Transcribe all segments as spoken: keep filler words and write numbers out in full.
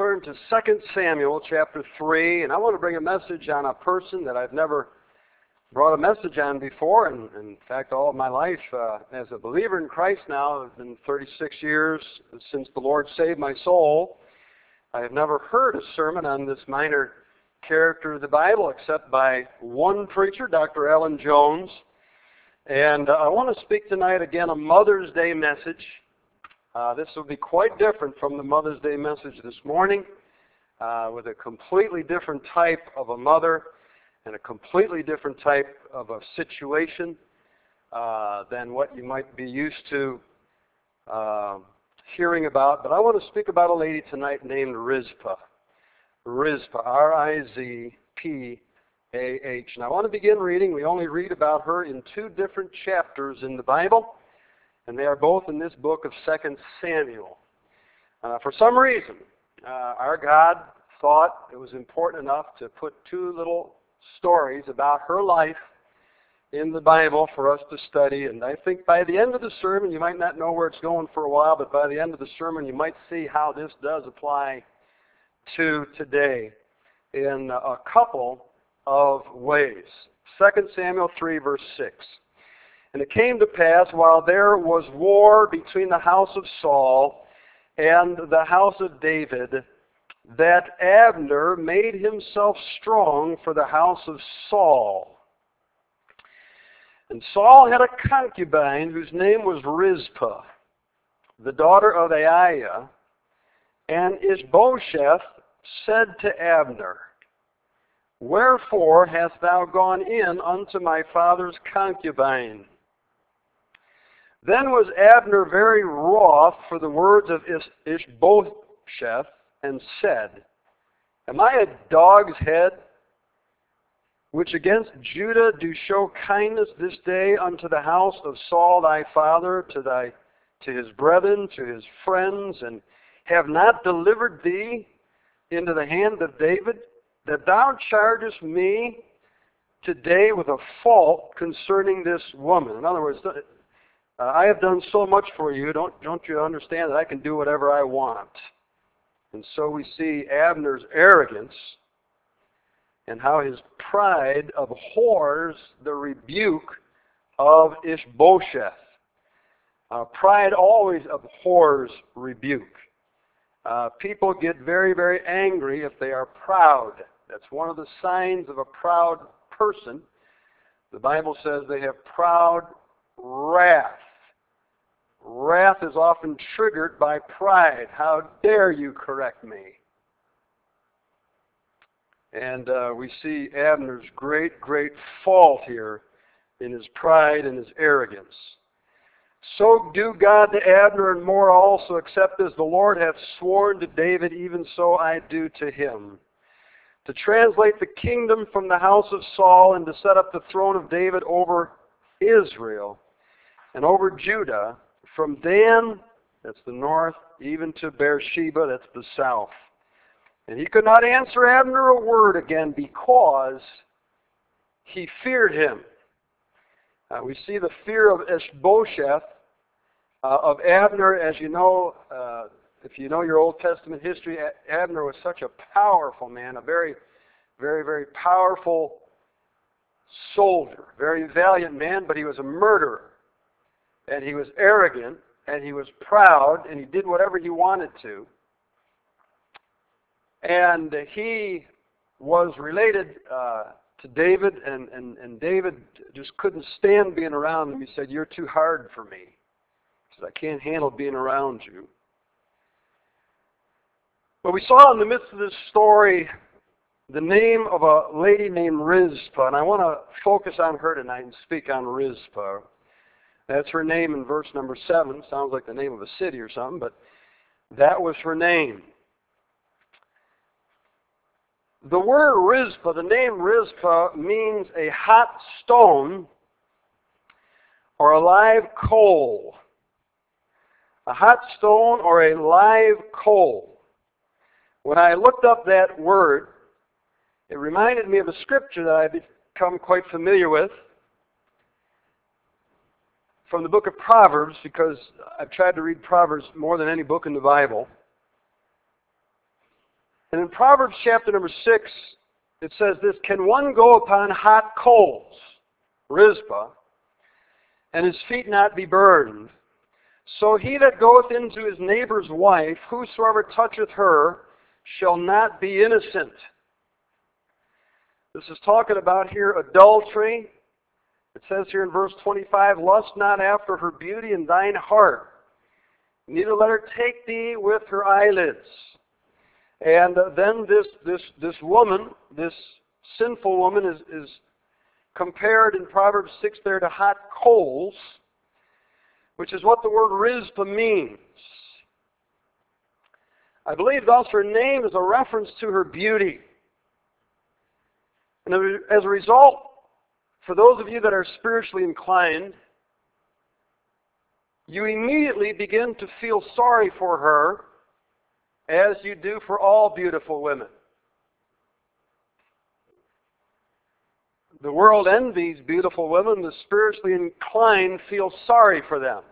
turn to Second Samuel chapter three, and I want to bring a message on a person that I've never brought a message on before, and, and in fact all of my life uh, as a believer in Christ now, it's been thirty-six years since the Lord saved my soul. I have never heard a sermon on this minor character of the Bible except by one preacher, Doctor Alan Jones. And uh, I want to speak tonight again a Mother's Day message. Uh, this will be quite different from the Mother's Day message this morning, uh, with a completely different type of a mother and a completely different type of a situation uh, than what you might be used to uh, hearing about. But I want to speak about a lady tonight named Rizpah. Rizpah, R I Z P A H. And I want to begin reading. We only read about her in two different chapters in the Bible, and they are both in this book of Second Samuel. Uh, for some reason, uh, our God thought it was important enough to put two little stories about her life in the Bible for us to study. And I think by the end of the sermon, you might not know where it's going for a while, but by the end of the sermon, you might see how this does apply to today in a couple of ways. Second Samuel three, verse six. And it came to pass, while there was war between the house of Saul and the house of David, that Abner made himself strong for the house of Saul. And Saul had a concubine whose name was Rizpah, the daughter of Aiah. And Ishbosheth said to Abner, Wherefore hast thou gone in unto my father's concubine? Then was Abner very wroth for the words of Ishbosheth, and said, Am I a dog's head, which against Judah do show kindness this day unto the house of Saul thy father, to thy to his brethren, to his friends, and have not delivered thee into the hand of David, that thou chargest me today with a fault concerning this woman? In other words, uh, I have done so much for you, don't, don't you understand that I can do whatever I want? And so we see Abner's arrogance and how his pride abhors the rebuke of Ishbosheth. Uh, pride always abhors rebuke. Uh, people get very, very angry if they are proud. That's one of the signs of a proud person. The Bible says they have proud wrath. Wrath is often triggered by pride. How dare you correct me? And uh, we see Abner's great, great fault here in his pride and his arrogance. So do God to Abner and more also, except as the Lord hath sworn to David, even so I do to him. To translate the kingdom from the house of Saul and to set up the throne of David over Israel and over Judah, from Dan, that's the north, even to Beersheba, that's the south. And he could not answer Abner a word again because he feared him. Uh, we see the fear of Ishbosheth, uh, of Abner. As you know, uh, if you know your Old Testament history, Abner was such a powerful man, a very, very, very powerful soldier, very valiant man, but he was a murderer. And he was arrogant, and he was proud, and he did whatever he wanted to. And he was related uh, to David, and, and, and David just couldn't stand being around him. He said, You're too hard for me. He said, I can't handle being around you. But we saw in the midst of this story the name of a lady named Rizpah, and I want to focus on her tonight and speak on Rizpah. That's her name in verse number seven. Sounds like the name of a city or something, but that was her name. The word Rizpah, the name Rizpah, means a hot stone or a live coal. A hot stone or a live coal. When I looked up that word, it reminded me of a scripture that I've become quite familiar with from the book of Proverbs, because I've tried to read Proverbs more than any book in the Bible. And in Proverbs chapter number six, it says this, can one go upon hot coals, Rizpah, and his feet not be burned? So he that goeth into his neighbor's wife, whosoever toucheth her, shall not be innocent. This is talking about here adultery. It says here in verse twenty-five, lust not after her beauty in thine heart, neither let her take thee with her eyelids. And uh, then this, this, this woman, this sinful woman is, is compared in Proverbs six there to hot coals, which is what the word Rizpah means. I believe thus her name is a reference to her beauty. And as a result, for those of you that are spiritually inclined, you immediately begin to feel sorry for her, as you do for all beautiful women. The world envies beautiful women. The spiritually inclined feel sorry for them.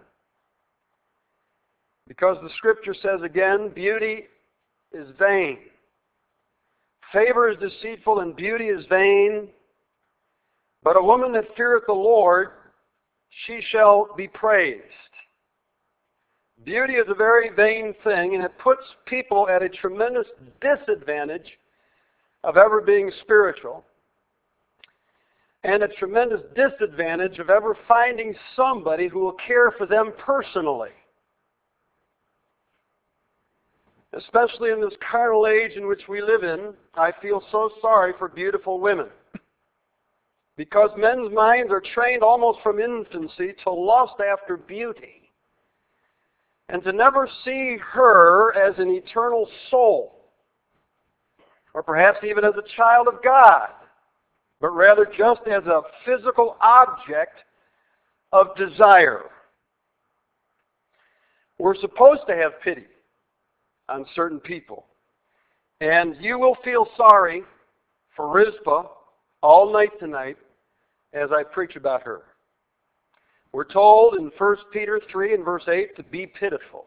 Because the Scripture says again, beauty is vain. Favor is deceitful and beauty is vain. But a woman that feareth the Lord, she shall be praised. Beauty is a very vain thing, and it puts people at a tremendous disadvantage of ever being spiritual, and a tremendous disadvantage of ever finding somebody who will care for them personally. Especially in this carnal age in which we live in, I feel so sorry for beautiful women. Because men's minds are trained almost from infancy to lust after beauty, and to never see her as an eternal soul, or perhaps even as a child of God, but rather just as a physical object of desire. We're supposed to have pity on certain people. And you will feel sorry for Rizpah all night tonight as I preach about her. We're told in First Peter three and verse eight to be pitiful.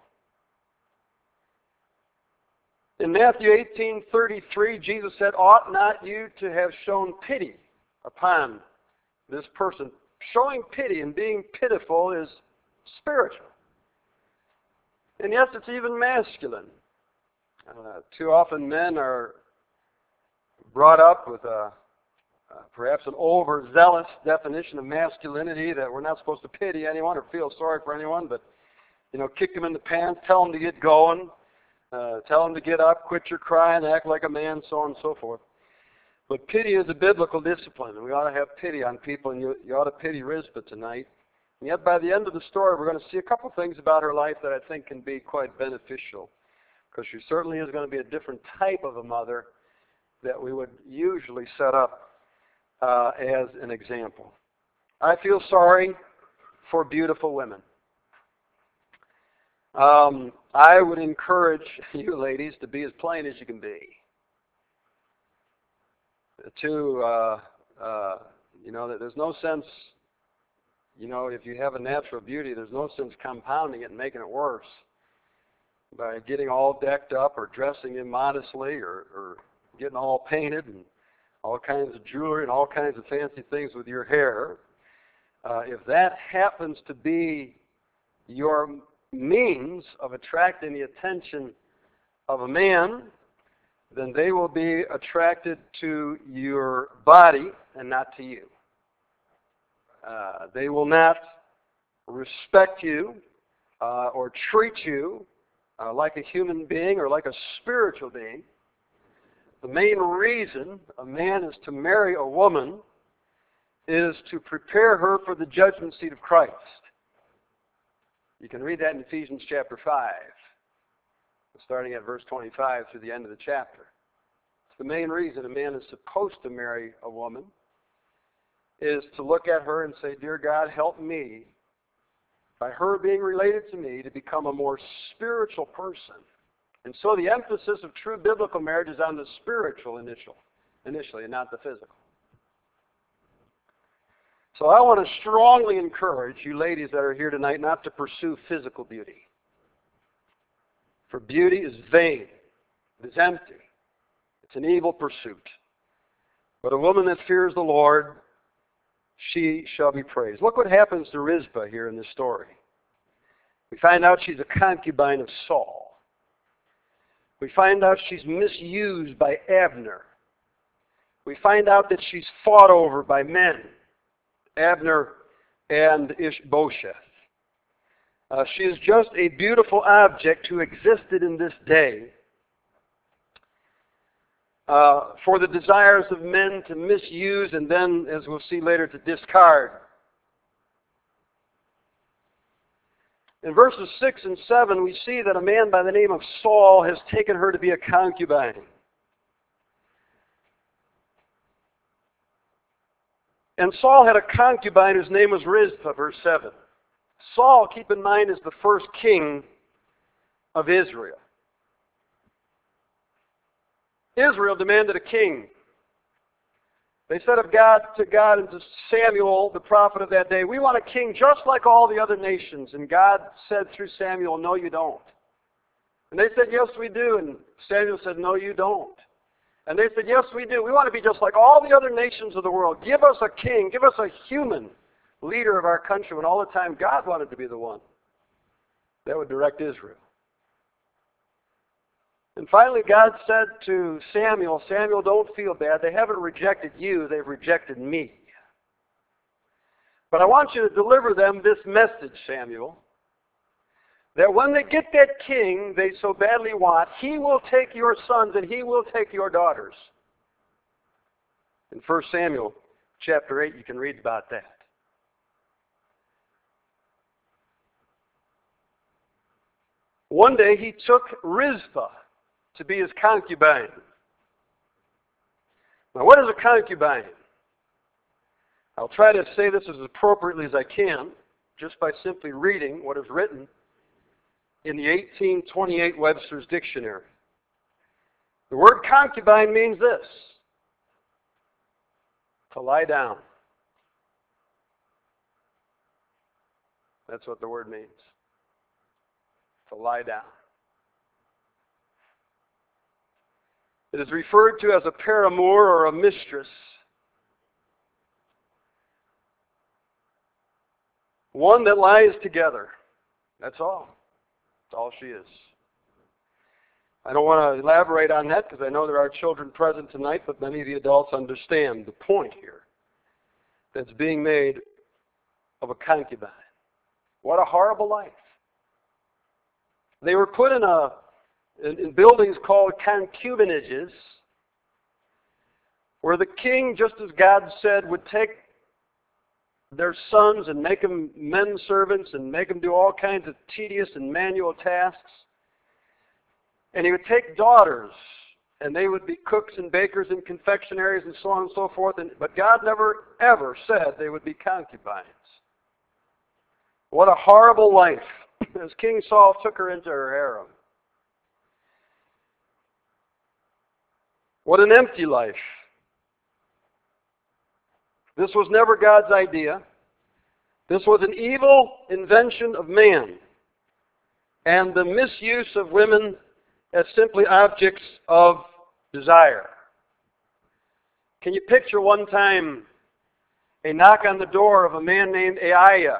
In Matthew eighteen thirty-three, Jesus said, ought not you to have shown pity upon this person? Showing pity and being pitiful is spiritual. And yes, it's even masculine. Uh, too often men are brought up with a Uh, perhaps an overzealous definition of masculinity, that we're not supposed to pity anyone or feel sorry for anyone, but, you know, kick them in the pants, tell them to get going, uh, tell them to get up, quit your crying, act like a man, so on and so forth. But pity is a biblical discipline, and we ought to have pity on people, and you, you ought to pity Rizpah tonight. And yet by the end of the story, we're going to see a couple things about her life that I think can be quite beneficial, because she certainly is going to be a different type of a mother that we would usually set up Uh, as an example. I feel sorry for beautiful women. Um, I would encourage you ladies to be as plain as you can be. To, uh, uh, you know, there's no sense, you know, if you have a natural beauty, there's no sense compounding it and making it worse by getting all decked up or dressing immodestly or, or getting all painted and all kinds of jewelry and all kinds of fancy things with your hair. Uh, if that happens to be your means of attracting the attention of a man, then they will be attracted to your body and not to you. Uh, they will not respect you uh, or treat you uh, like a human being or like a spiritual being. The main reason a man is to marry a woman is to prepare her for the judgment seat of Christ. You can read that in Ephesians chapter five, starting at verse twenty-five through the end of the chapter. It's the main reason a man is supposed to marry a woman, is to look at her and say, dear God, help me, by her being related to me, to become a more spiritual person. And so the emphasis of true biblical marriage is on the spiritual initial, initially and not the physical. So I want to strongly encourage you ladies that are here tonight not to pursue physical beauty. For beauty is vain. It is empty. It's an evil pursuit. But a woman that fears the Lord, she shall be praised. Look what happens to Rizpah here in this story. We find out she's a concubine of Saul. We find out she's misused by Abner. We find out that she's fought over by men, Abner and Ishbosheth. Uh, she is just a beautiful object who existed in this day uh, for the desires of men to misuse and then, as we'll see later, to discard. In verses six and seven, we see that a man by the name of Saul has taken her to be a concubine. And Saul had a concubine whose name was Rizpah, verse seven. Saul, keep in mind, is the first king of Israel. Israel demanded a king. They said of God to God and to Samuel, the prophet of that day, we want a king just like all the other nations. And God said through Samuel, no, you don't. And they said, yes, we do. And Samuel said, no, you don't. And they said, yes, we do. We want to be just like all the other nations of the world. Give us a king. Give us a human leader of our country. When all the time God wanted to be the one that would direct Israel. And finally, God said to Samuel, Samuel, don't feel bad. They haven't rejected you. They've rejected me. But I want you to deliver them this message, Samuel, that when they get that king they so badly want, he will take your sons and he will take your daughters. In First Samuel chapter eight, you can read about that. One day he took Rizpah to be his concubine. Now, what is a concubine? I'll try to say this as appropriately as I can, just by simply reading what is written in the eighteen twenty-eight Webster's Dictionary. The word concubine means this: to lie down. That's what the word means. To lie down. It is referred to as a paramour or a mistress. One that lies together. That's all. That's all she is. I don't want to elaborate on that because I know there are children present tonight, but many of the adults understand the point here that's being made of a concubine. What a horrible life. They were put in a In, in buildings called concubinages, where the king, just as God said, would take their sons and make them men servants and make them do all kinds of tedious and manual tasks. And he would take daughters, and they would be cooks and bakers and confectionaries and so on and so forth. And, but God never, ever said they would be concubines. What a horrible life, as King Saul took her into her harem. What an empty life. This was never God's idea. This was an evil invention of man. And the misuse of women as simply objects of desire. Can you picture one time a knock on the door of a man named Aiah,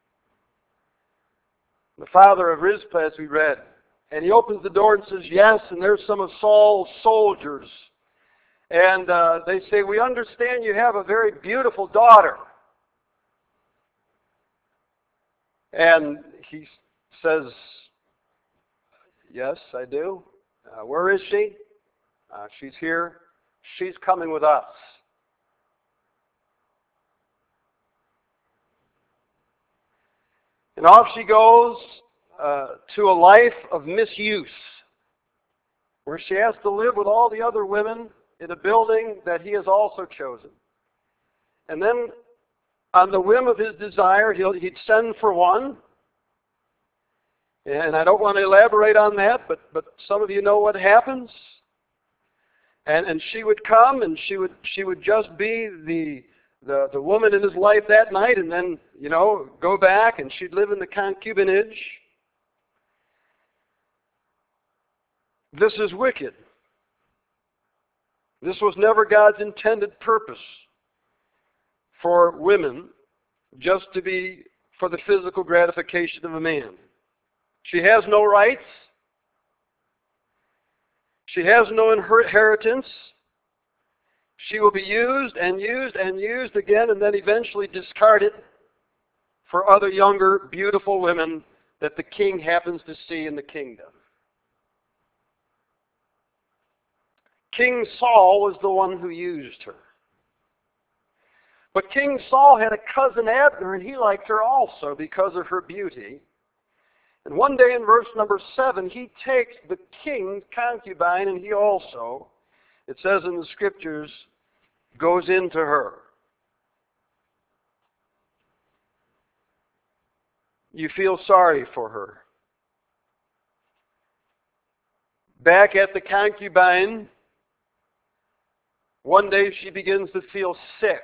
the father of Rizpah, as we read? And he opens the door and says, yes, and there's some of Saul's soldiers. And uh, they say, we understand you have a very beautiful daughter. And he says, yes, I do. Uh, where is she? Uh, she's here. She's coming with us. And off she goes uh, to a life of misuse, where she has to live with all the other women in a building that he has also chosen. And then, on the whim of his desire, he'll, he'd send for one. And I don't want to elaborate on that, but, but some of you know what happens. And, and she would come, and she would she would just be the, the the woman in his life that night, and then, you know, go back, and she'd live in the concubinage. This is wicked. This was never God's intended purpose for women, just to be for the physical gratification of a man. She has no rights. She has no inheritance. She will be used and used and used again and then eventually discarded for other younger, beautiful women that the king happens to see in the kingdom. King Saul was the one who used her. But King Saul had a cousin Abner, and he liked her also because of her beauty. And one day in verse number seven, he takes the king's concubine, and he also, it says in the scriptures, goes into her. You feel sorry for her. Back at the concubine, one day she begins to feel sick.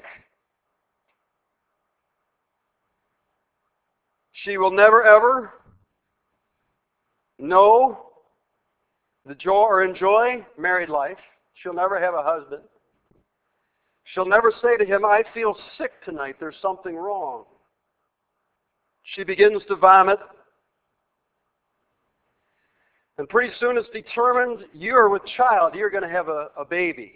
She will never ever know the joy or enjoy married life. She'll never have a husband. She'll never say to him, I feel sick tonight, there's something wrong. She begins to vomit. And pretty soon it's determined you're with child, you're going to have a, a baby.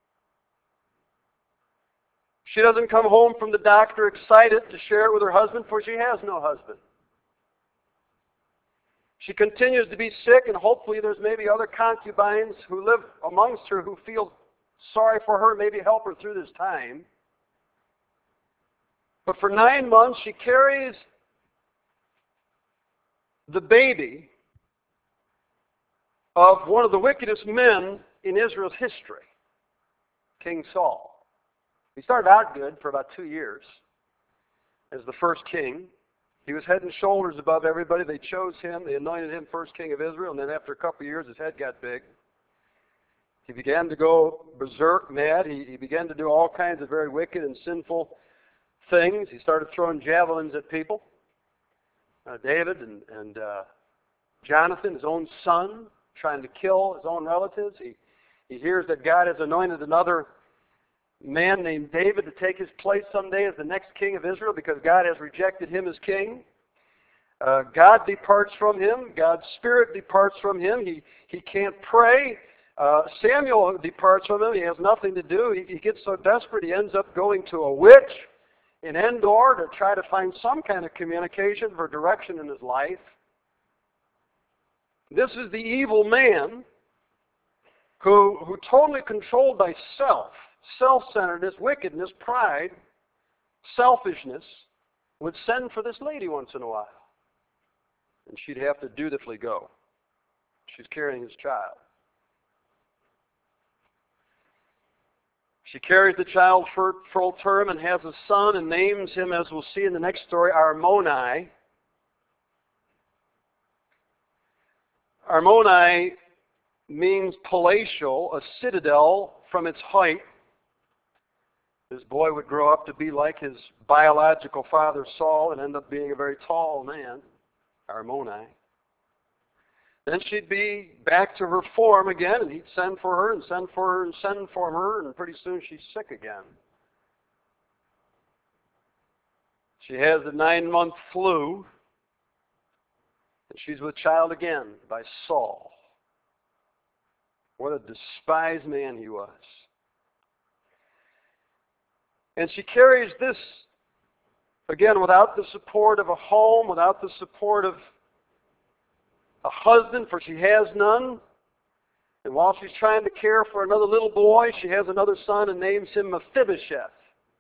She doesn't come home from the doctor excited to share it with her husband, for she has no husband. She continues to be sick, and hopefully there's maybe other concubines who live amongst her who feel sorry for her, maybe help her through this time. But for nine months she carries the baby of one of the wickedest men in Israel's history, King Saul. He started out good for about two years as the first king. He was head and shoulders above everybody. They chose him. They anointed him first king of Israel. And then after a couple of years, his head got big. He began to go berserk, mad. He, he began to do all kinds of very wicked and sinful things. He started throwing javelins at people. Uh, David and, and uh, Jonathan, his own son, trying to kill his own relatives. He, he hears that God has anointed another man named David to take his place someday as the next king of Israel because God has rejected him as king. Uh, God departs from him. God's spirit departs from him. He, he can't pray. Uh, Samuel departs from him. He has nothing to do. He, he gets so desperate he ends up going to a witch in Endor to try to find some kind of communication for direction in his life. This is the evil man who, who totally controlled by self, self-centeredness, wickedness, pride, selfishness, would send for this lady once in a while. And she'd have to dutifully go. She's carrying his child. She carries the child for full term and has a son and names him, as we'll see in the next story, Armoni. Armoni means palatial, a citadel from its height. This boy would grow up to be like his biological father Saul and end up being a very tall man, Armoni. Then she'd be back to her form again, and he'd send for her and send for her and send for her, and pretty soon she's sick again. She has the nine-month flu, and she's with child again by Saul. What a despised man he was. And she carries this, again, without the support of a home, without the support of a husband, for she has none. And while she's trying to care for another little boy, she has another son and names him Mephibosheth.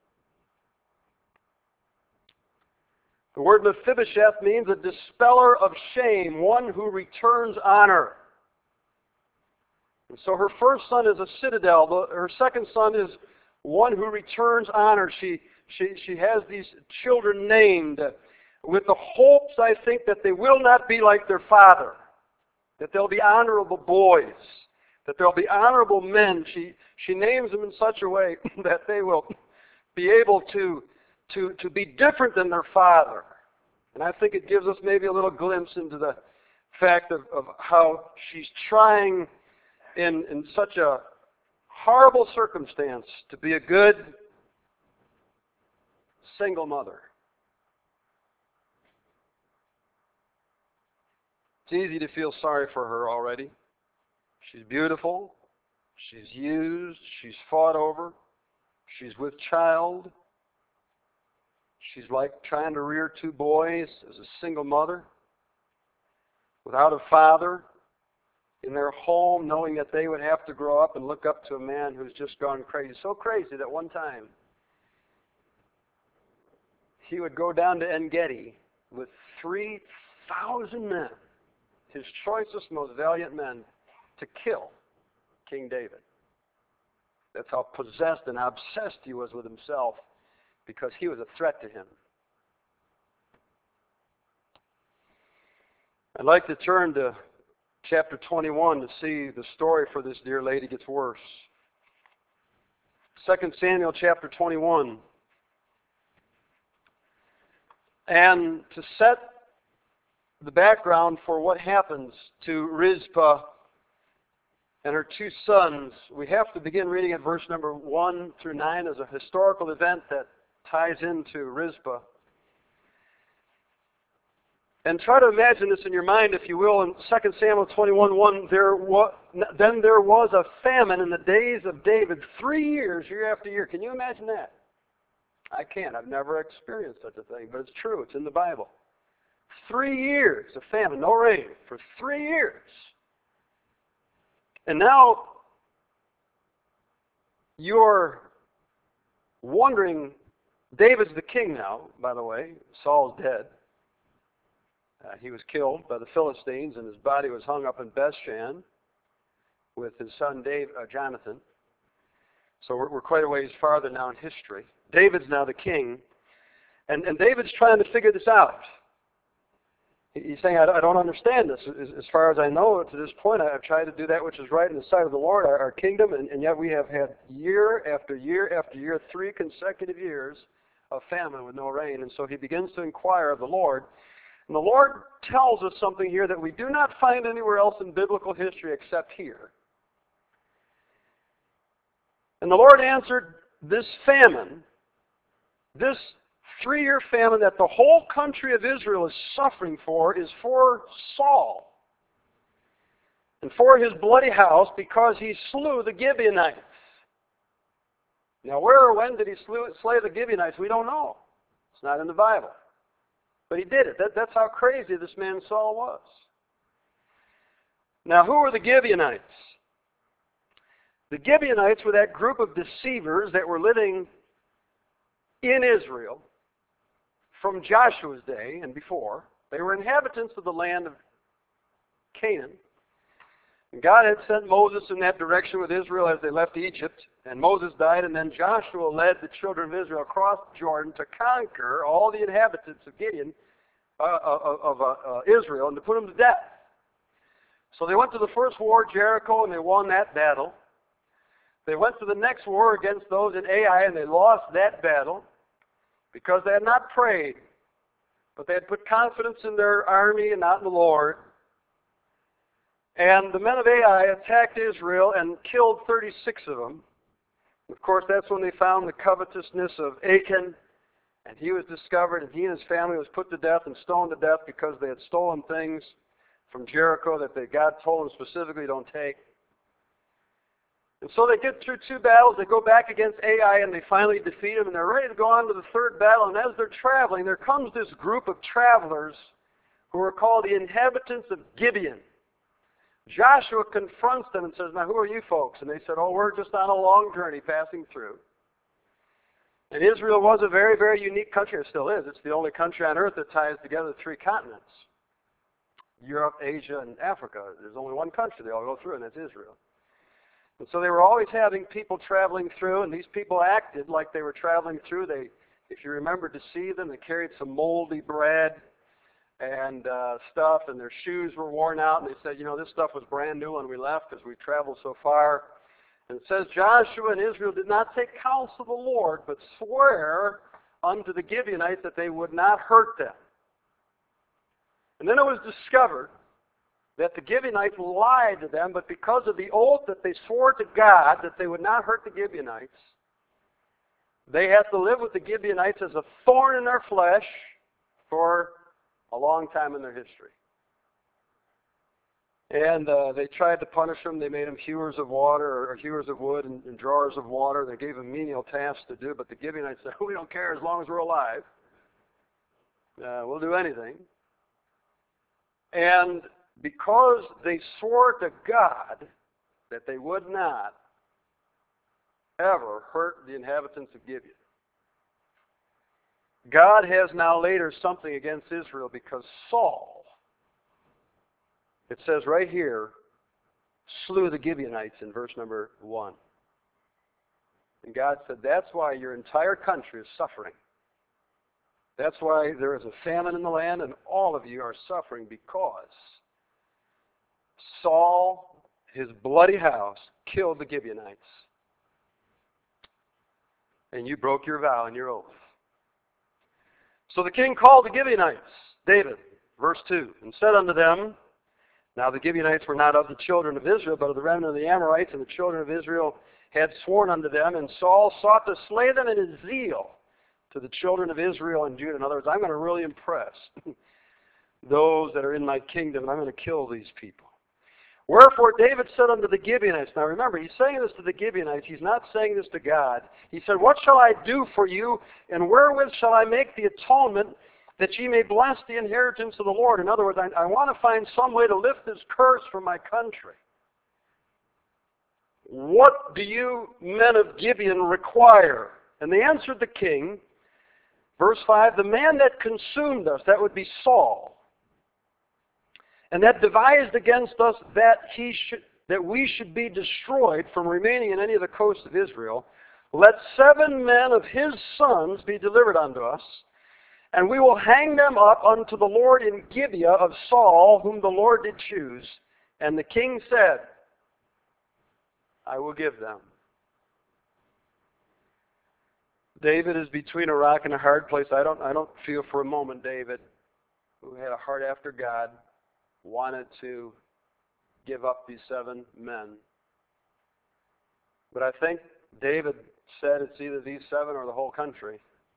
The word Mephibosheth means a dispeller of shame, one who returns honor. And so her first son is a citadel. Her second son is one who returns honor. She, she, she has these children named with the hopes, I think, that they will not be like their father, that they'll be honorable boys, that they'll be honorable men. She, she names them in such a way that they will be able to, to, to be different than their father. And I think it gives us maybe a little glimpse into the fact of, of how she's trying in, in such a horrible circumstance to be a good single mother. It's easy to feel sorry for her already. She's beautiful. She's used. She's fought over. She's with child. She's like trying to rear two boys as a single mother, without a father, in their home, knowing that they would have to grow up and look up to a man who's just gone crazy. So crazy that one time he would go down to En-Gedi with three thousand men, his choicest, most valiant men, to kill King David. That's how possessed and obsessed he was with himself, because he was a threat to him. I'd like to turn to chapter twenty-one to see the story for this dear lady gets worse. Second Samuel chapter twenty-one. And to set the background for what happens to Rizpah and her two sons, we have to begin reading at verse number one through nine as a historical event that ties into Rizpah. And try to imagine this in your mind, if you will. In Second Samuel twenty-one one, there was, then there was a famine in the days of David, three years, year after year. Can you imagine that? I can't. I've never experienced such a thing, but it's true. It's in the Bible. Three years of famine, no rain, for three years. And now you're wondering, David's the king now, by the way. Saul's dead. Uh, he was killed by the Philistines, and his body was hung up in Bethshan with his son Dave, uh, Jonathan. So we're, we're quite a ways farther now in history. David's now the king, and, and David's trying to figure this out. He's saying, I don't understand this. As, as far as I know, to this point, I've tried to do that which is right in the sight of the Lord, our, our kingdom, and, and yet we have had year after year after year, three consecutive years of famine with no rain. And so he begins to inquire of the Lord. And the Lord tells us something here that we do not find anywhere else in biblical history except here. And the Lord answered, this famine, this three-year famine that the whole country of Israel is suffering for, is for Saul and for his bloody house, because he slew the Gibeonites. Now, where or when did he slew, slay the Gibeonites? We don't know. It's not in the Bible. But he did it. That, that's how crazy this man Saul was. Now, who were the Gibeonites? The Gibeonites were that group of deceivers that were living in Israel from Joshua's day and before. They were inhabitants of the land of Canaan. And God had sent Moses in that direction with Israel as they left Egypt. And Moses died, and then Joshua led the children of Israel across Jordan to conquer all the inhabitants of Gideon, uh, of, of uh, uh, Israel, and to put them to death. So they went to the first war, Jericho, and they won that battle. They went to the next war against those in Ai, and they lost that battle because they had not prayed, but they had put confidence in their army and not in the Lord. And the men of Ai attacked Israel and killed thirty-six of them. Of course, that's when they found the covetousness of Achan, and he was discovered, and he and his family was put to death and stoned to death because they had stolen things from Jericho that they, God told them specifically don't take. And so they get through two battles, they go back against Ai, and they finally defeat them, and they're ready to go on to the third battle. And as they're traveling, there comes this group of travelers who are called the inhabitants of Gibeon. Joshua confronts them and says, now who are you folks? And they said, oh, we're just on a long journey passing through. And Israel was a very, very unique country. It still is. It's the only country on earth that ties together three continents. Europe, Asia, and Africa. There's only one country they all go through, and that's Israel. And so they were always having people traveling through, and these people acted like they were traveling through. They, if you remember to see them, they carried some moldy bread and uh, stuff, and their shoes were worn out, and they said, you know, this stuff was brand new when we left because we traveled so far. And it says, Joshua and Israel did not take counsel of the Lord, but swear unto the Gibeonites that they would not hurt them. And then it was discovered that the Gibeonites lied to them, but because of the oath that they swore to God that they would not hurt the Gibeonites, they had to live with the Gibeonites as a thorn in their flesh for a long time in their history. And uh, they tried to punish them. They made them hewers of water or hewers of wood and, and drawers of water. They gave them menial tasks to do, but the Gibeonites said, we don't care as long as we're alive. Uh, we'll do anything. And because they swore to God that they would not ever hurt the inhabitants of Gibeon, God has now later something against Israel because Saul, it says right here, slew the Gibeonites in verse number one. And God said, that's why your entire country is suffering. That's why there is a famine in the land, and all of you are suffering because Saul, his bloody house, killed the Gibeonites. And you broke your vow and your oath. So the king called the Gibeonites, David, verse two, and said unto them, now the Gibeonites were not of the children of Israel, but of the remnant of the Amorites, and the children of Israel had sworn unto them, and Saul sought to slay them in his zeal to the children of Israel and Judah. In other words, I'm going to really impress those that are in my kingdom, and I'm going to kill these people. Wherefore David said unto the Gibeonites, now remember, he's saying this to the Gibeonites, he's not saying this to God. He said, what shall I do for you, and wherewith shall I make the atonement, that ye may bless the inheritance of the Lord? In other words, I, I want to find some way to lift this curse from my country. What do you men of Gibeon require? And they answered the king, verse five, the man that consumed us, that would be Saul, and that devised against us that he should, that we should be destroyed from remaining in any of the coasts of Israel, let seven men of his sons be delivered unto us, and we will hang them up unto the Lord in Gibeah of Saul, whom the Lord did choose. And the king said, I will give them. David is between a rock and a hard place. I don't, I don't feel for a moment David, who had a heart after God, wanted to give up these seven men. But I think David said it's either these seven or the whole country.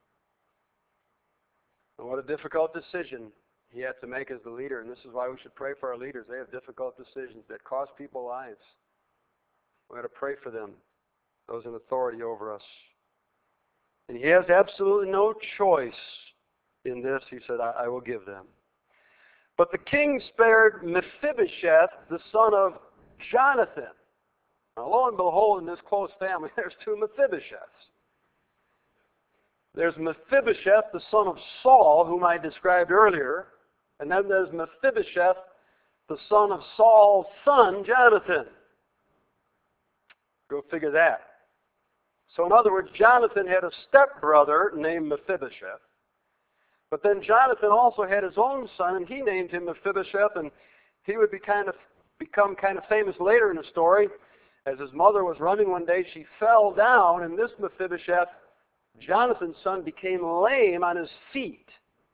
And what a difficult decision he had to make as the leader. And this is why we should pray for our leaders. They have difficult decisions that cost people lives. We ought to pray for them, those in authority over us. And he has absolutely no choice in this. He said, I, I will give them. But the king spared Mephibosheth, the son of Jonathan. Now, lo and behold, in this close family, there's two Mephibosheths. There's Mephibosheth, the son of Saul, whom I described earlier. And then there's Mephibosheth, the son of Saul's son, Jonathan. Go figure that. So in other words, Jonathan had a stepbrother named Mephibosheth. But then Jonathan also had his own son, and he named him Mephibosheth, and he would be kind of, become kind of famous later in the story. As his mother was running one day, she fell down, and this Mephibosheth, Jonathan's son, became lame on his feet.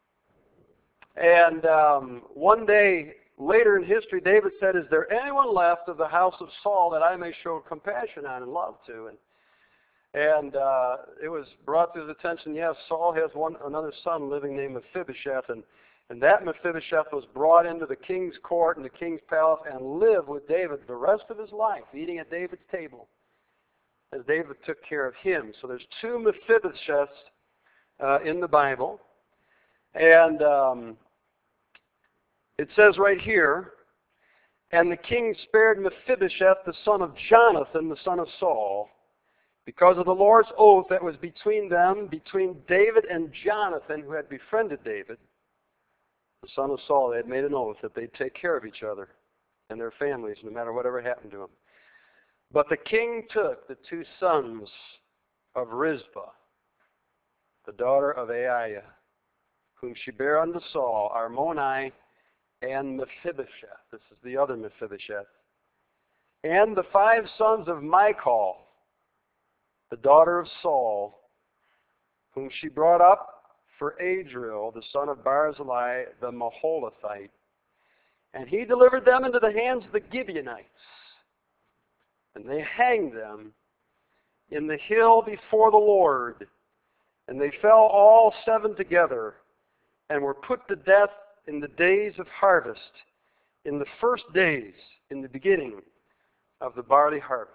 And um, one day, later in history, David said, is there anyone left of the house of Saul that I may show compassion on and love to? And And uh, it was brought to his attention, yes, Saul has one another son living named Mephibosheth, and, and that Mephibosheth was brought into the king's court and the king's palace and lived with David the rest of his life, eating at David's table, as David took care of him. So there's two Mephibosheths uh, in the Bible, and um, it says right here, and the king spared Mephibosheth, the son of Jonathan, the son of Saul, because of the Lord's oath that was between them, between David and Jonathan, who had befriended David, the son of Saul. They had made an oath that they'd take care of each other and their families, no matter whatever happened to them. But the king took the two sons of Rizpah, the daughter of Aiah, whom she bare unto Saul, Armoni and Mephibosheth. This is the other Mephibosheth. And the five sons of Michal, the daughter of Saul, whom she brought up for Adriel, the son of Barzillai the Maholathite, And he delivered them into the hands of the Gibeonites. And they hanged them in the hill before the Lord. And they fell all seven together, and were put to death in the days of harvest, in the first days, in the beginning of the barley harvest.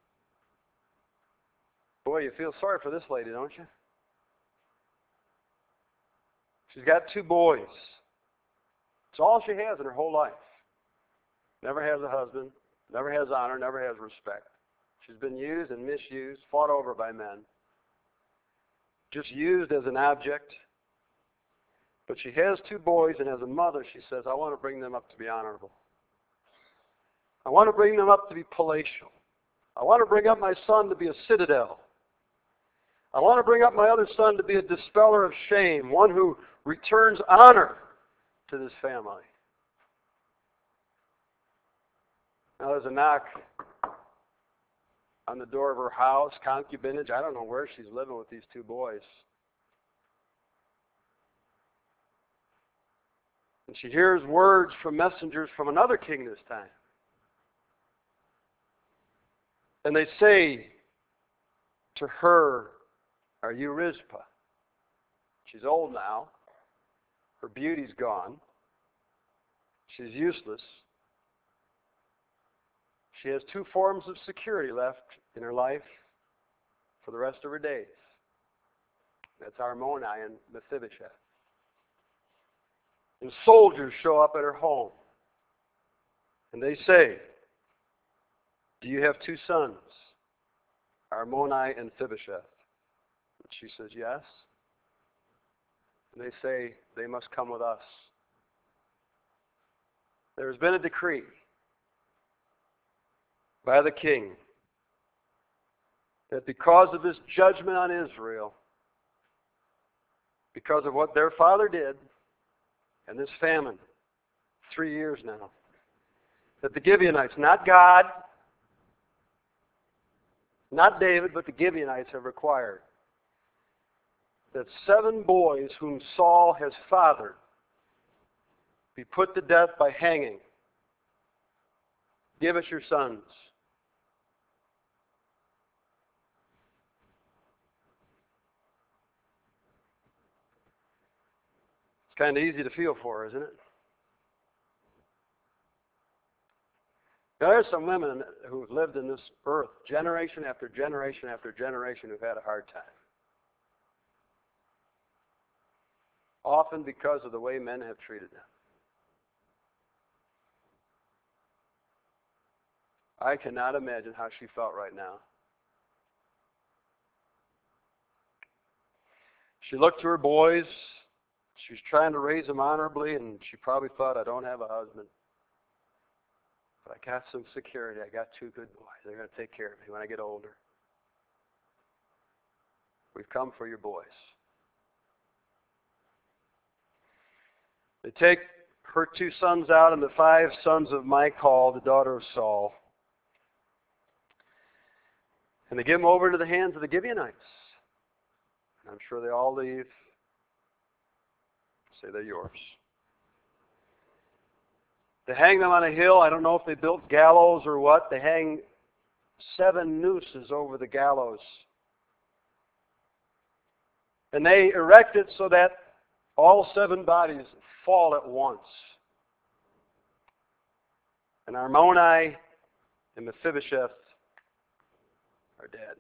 Boy, you feel sorry for this lady, don't you? She's got two boys. It's all she has in her whole life. Never has a husband, never has honor, never has respect. She's been used and misused, fought over by men. Just used as an object. But she has two boys, and as a mother, she says, I want to bring them up to be honorable. I want to bring them up to be palatial. I want to bring up my son to be a citadel. I want to bring up my other son to be a dispeller of shame, one who returns honor to this family. Now there's a knock on the door of her house, concubinage. I don't know where she's living with these two boys. And she hears words from messengers from another king this time. And they say to her, are you Rizpah? She's old now. Her beauty's gone. She's useless. She has two forms of security left in her life for the rest of her days. That's Armoni and Mephibosheth. And soldiers show up at her home. And they say, do you have two sons, Armoni and Mephibosheth? And she says, yes. And they say, they must come with us. There has been a decree by the king that because of this judgment on Israel, because of what their father did, and this famine, three years now, that the Gibeonites, not God, not David, but the Gibeonites have required that seven boys whom Saul has fathered be put to death by hanging. Give us your sons. It's kind of easy to feel for, isn't it? Now, there's some women who've lived in this earth generation after generation after generation who've had a hard time. Often because of the way men have treated them. I cannot imagine how she felt right now. She looked to her boys. She was trying to raise them honorably, and she probably thought, I don't have a husband. But I got some security. I got two good boys. They're going to take care of me when I get older. We've come for your boys. They take her two sons out and the five sons of Michal, the daughter of Saul. And they give them over into the hands of the Gibeonites. I'm sure they all leave. Say they're yours. They hang them on a hill. I don't know if they built gallows or what. They hang seven nooses over the gallows. And they erect it so that all seven bodies fall at once. And Armoni and Mephibosheth are dead.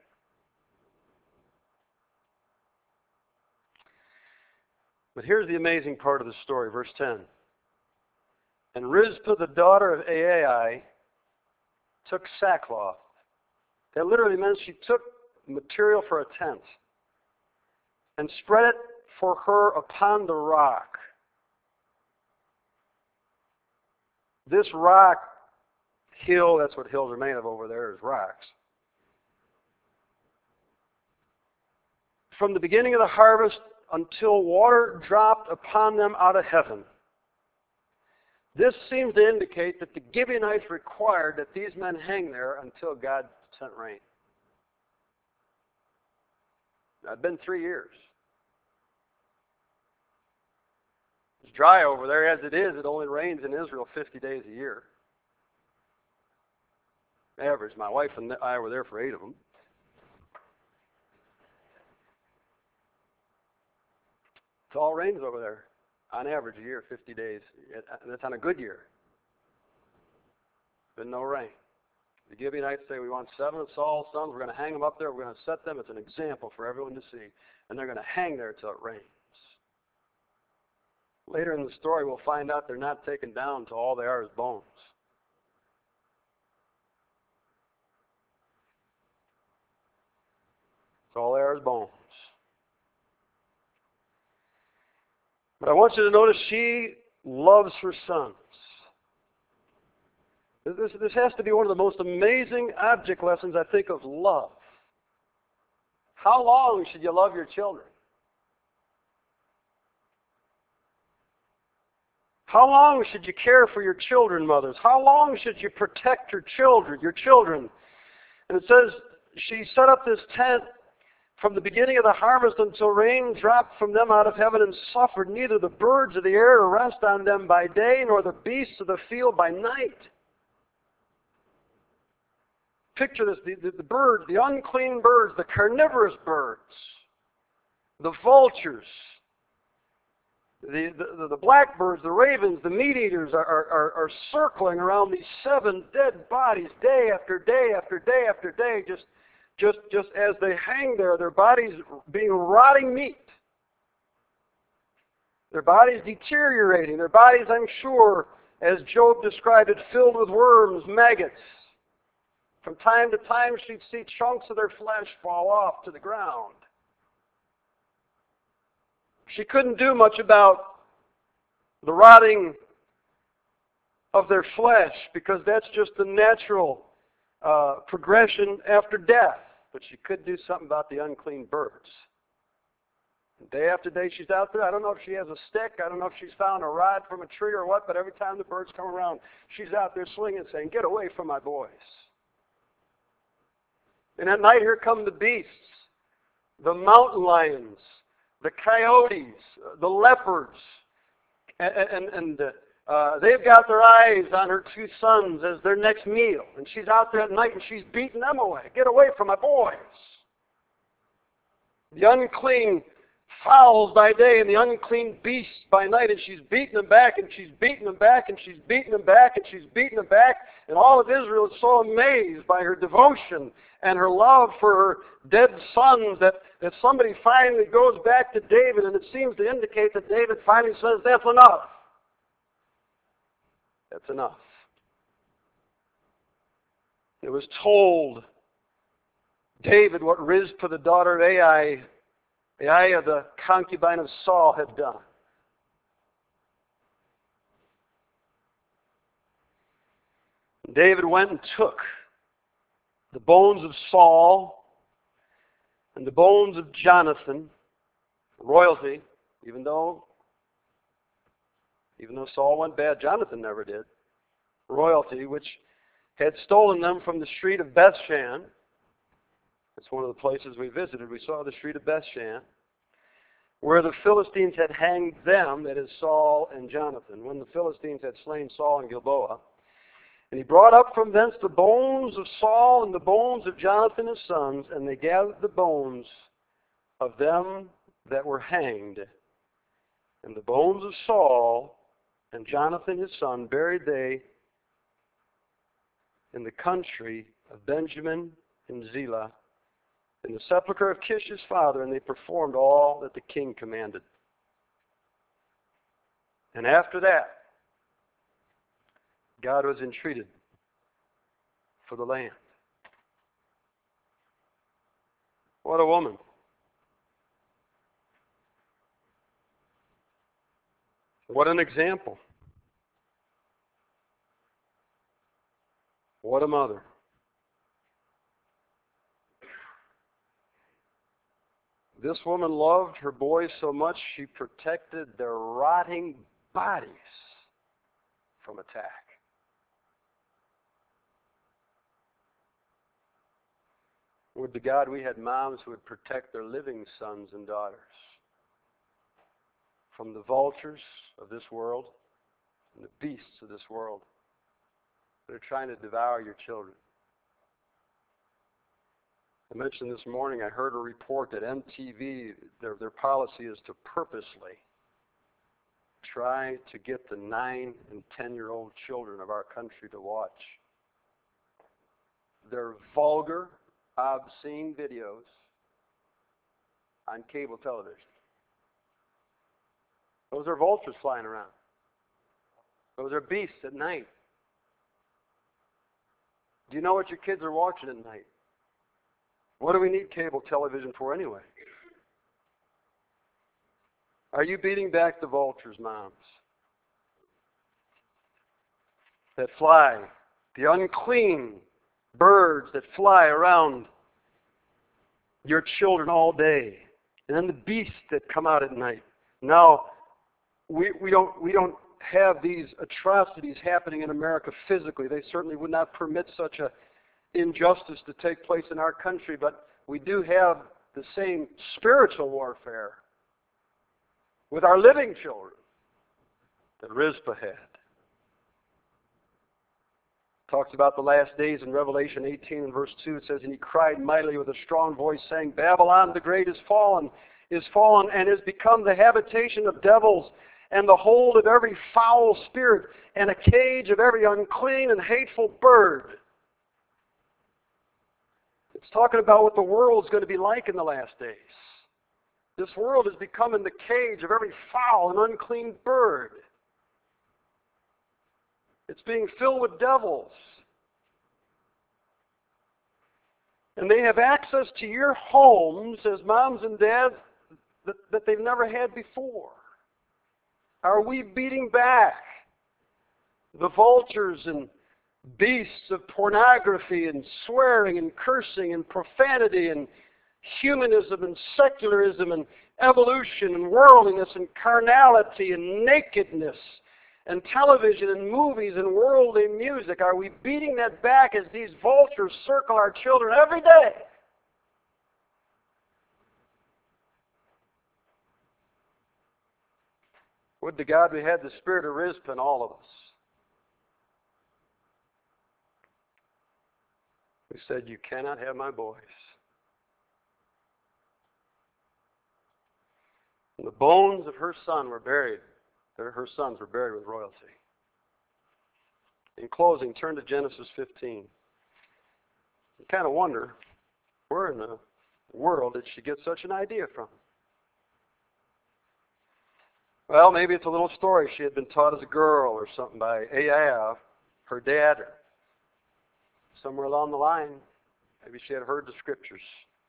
But here's the amazing part of the story, verse ten. And Rizpah, the daughter of Ai, took sackcloth. That literally means she took material for a tent and spread it for her upon the rock. This rock hill, that's what hills are made of over there, is rocks. From the beginning of the harvest until water dropped upon them out of heaven. This seems to indicate that the Gibeonites required that these men hang there until God sent rain. Now, it's been three years. It's dry over there. As it is, it only rains in Israel fifty days a year. Average. My wife and I were there for eight of them. It all rains over there, on average a year, fifty days. And that's on a good year. Been no rain. The Gibeonites say, we want seven of Saul's sons. We're going to hang them up there. We're going to set them. It's an example for everyone to see. And they're going to hang there till it rains. Later in the story, we'll find out they're not taken down till all they are is bones. So all they are is bones. But I want you to notice she loves her sons. This, this has to be one of the most amazing object lessons, I think, of love. How long should you love your children? How long should you care for your children, mothers? How long should you protect your children, your children? And it says she set up this tent from the beginning of the harvest until rain dropped from them out of heaven, and suffered neither the birds of the air to rest on them by day, nor the beasts of the field by night. Picture this, the, the, the birds, the unclean birds, the carnivorous birds, the vultures, the, the, the blackbirds, the ravens, the meat eaters are, are, are circling around these seven dead bodies day after day after day after day, just, just, just as they hang there, their bodies being rotting meat. Their bodies deteriorating, their bodies, I'm sure, as Job described it, filled with worms, maggots. From time to time, she'd see chunks of their flesh fall off to the ground. She couldn't do much about the rotting of their flesh, because that's just the natural uh, progression after death. But she could do something about the unclean birds. Day after day she's out there. I don't know if she has a stick. I don't know if she's found a rod from a tree or what, but every time the birds come around, she's out there swinging, saying, "Get away from my boys." And at night, here come the beasts, the mountain lions, the coyotes, the leopards, and, and, and uh, they've got their eyes on her two sons as their next meal. And she's out there at night and she's beating them away. "Get away from my boys." The unclean fowls by day and the unclean beasts by night, and she's beating them back, and she's beating them back, and she's beating them back, and she's beating them back. And all of Israel is so amazed by her devotion and her love for her dead sons that, that somebody finally goes back to David, and it seems to indicate that David finally says, "That's enough. That's enough." It was told David what Rizpah, the daughter of Ai, Aiah, the concubine of Saul, had done. David went and took the bones of Saul and the bones of Jonathan, royalty, even though even though Saul went bad, Jonathan never did. Royalty, which had stolen them from the street of Bethshan. It's one of the places we visited. We saw the street of Bethshan, where the Philistines had hanged them, that is Saul and Jonathan, when the Philistines had slain Saul in Gilboa. And he brought up from thence the bones of Saul and the bones of Jonathan his sons, and they gathered the bones of them that were hanged. And the bones of Saul and Jonathan his son buried they in the country of Benjamin in Zelah, in the sepulchre of Kish his father, and they performed all that the king commanded. And after that, God was entreated for the land. What a woman. What an example. What a mother. This woman loved her boys so much she protected their rotting bodies from attack. Would to God we had moms who would protect their living sons and daughters from the vultures of this world and the beasts of this world that are trying to devour your children. I mentioned this morning, I heard a report that M T V, their, their policy is to purposely try to get the nine and ten-year-old children of our country to watch their vulgar, obscene videos on cable television. Those are vultures flying around. Those are beasts at night. Do you know what your kids are watching at night? What do we need cable television for anyway? Are you beating back the vultures, moms? That fly, the unclean birds that fly around your children all day, and then the beasts that come out at night. Now, we, we don't we don't have these atrocities happening in America physically. They certainly would not permit such a injustice to take place in our country, but we do have the same spiritual warfare with our living children that Rizpah had. Talks about the last days in Revelation eighteen and verse two. It says, "And he cried mightily with a strong voice, saying, Babylon the great is fallen, is fallen, and is become the habitation of devils, and the hold of every foul spirit, and a cage of every unclean and hateful bird." It's talking about what the world's going to be like in the last days. This world is becoming the cage of every foul and unclean bird. It's being filled with devils. And they have access to your homes as moms and dads that, that they've never had before. Are we beating back the vultures and beasts of pornography and swearing and cursing and profanity and humanism and secularism and evolution and worldliness and carnality and nakedness and television and movies and worldly music? Are we beating that back as these vultures circle our children every day? Would to God we had the spirit of Rizpah in all of us. We said, "You cannot have my boys." And the bones of her son were buried. Her sons were buried with royalty. In closing, turn to Genesis fifteen. You kind of wonder, where in the world did she get such an idea from? Well, maybe it's a little story she had been taught as a girl or something by Ahab, her dad, or somewhere along the line. Maybe she had heard the scriptures.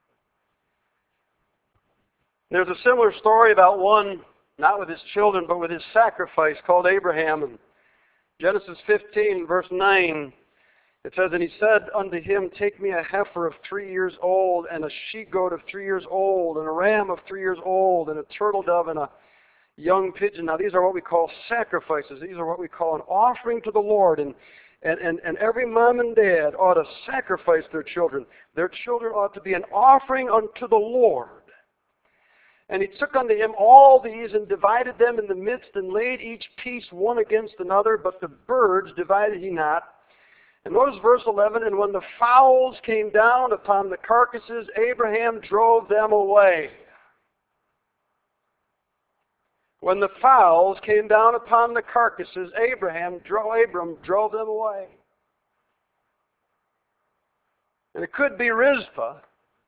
There's a similar story about one, not with his children, but with his sacrifice, called Abraham. In Genesis fifteen, verse nine, it says, "And he said unto him, Take me a heifer of three years old, and a she-goat of three years old, and a ram of three years old, and a turtle dove, and a young pigeon." Now, these are what we call sacrifices. These are what we call an offering to the Lord. And, and, and, and every mom and dad ought to sacrifice their children. Their children ought to be an offering unto the Lord. "And he took unto him all these, and divided them in the midst, and laid each piece one against another, but the birds divided he not." And notice verse eleven, "And when the fowls came down upon the carcasses, Abraham drove them away." When the fowls came down upon the carcasses, Abraham drove, Abram drove them away. And it could be Rizpah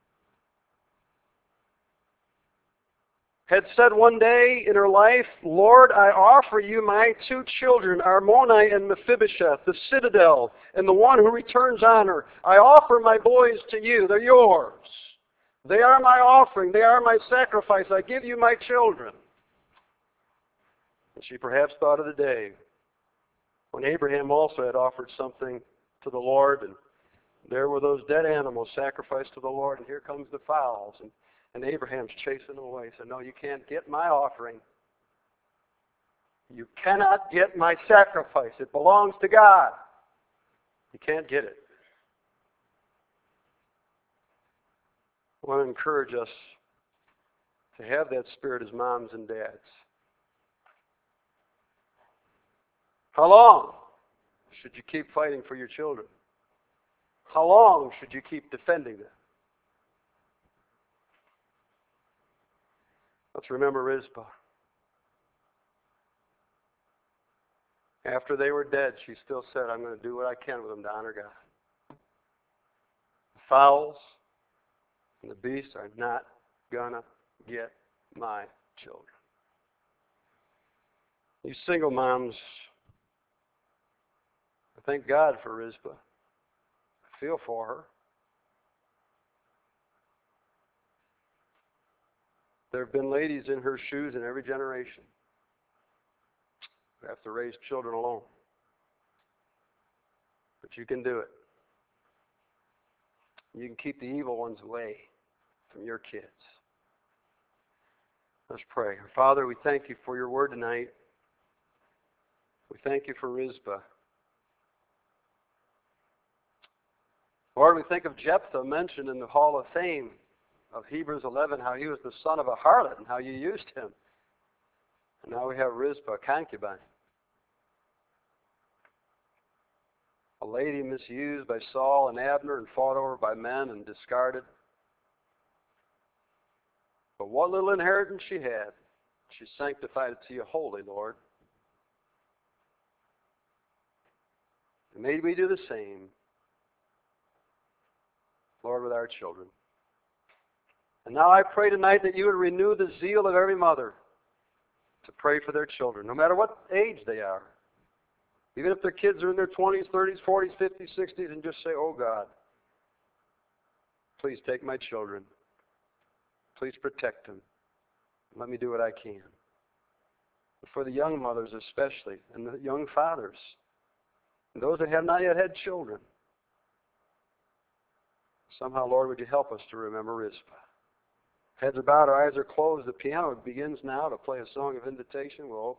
had said one day in her life, "Lord, I offer you my two children, Armoni and Mephibosheth, the citadel, and the one who returns honor. I offer my boys to you. They're yours. They are my offering. They are my sacrifice. I give you my children." And she perhaps thought of the day when Abraham also had offered something to the Lord, and there were those dead animals sacrificed to the Lord, and here comes the fowls, and, and Abraham's chasing them away. He said, "No, you can't get my offering. You cannot get my sacrifice. It belongs to God. You can't get it." I want to encourage us to have that spirit as moms and dads. How long should you keep fighting for your children? How long should you keep defending them? Let's remember Rizpah. After they were dead, she still said, I'm going to do what I can with them to honor God. The fowls and the beasts are not going to get my children. You single moms, I thank God for Rizpah. I feel for her. There have been ladies in her shoes in every generation who have to raise children alone. But you can do it. You can keep the evil ones away from your kids. Let's pray. Father, we thank you for your word tonight. We thank you for Rizpah. Lord, we think of Jephthah mentioned in the Hall of Fame of Hebrews eleven, how he was the son of a harlot and how you used him. And now we have Rizpah, a concubine. A lady misused by Saul and Abner and fought over by men and discarded. But what little inheritance she had, she sanctified it to you wholly, Lord. And may we do the same, Lord, with our children. And now I pray tonight that you would renew the zeal of every mother to pray for their children, no matter what age they are. Even if their kids are in their twenties, thirties, forties, fifties, sixties, and just say, oh God, please take my children. Please protect them. Let me do what I can. But for the young mothers especially, and the young fathers, and those that have not yet had children, somehow, Lord, would you help us to remember Rizpah. Heads are bowed, our eyes are closed. The piano begins now to play a song of invitation. We'll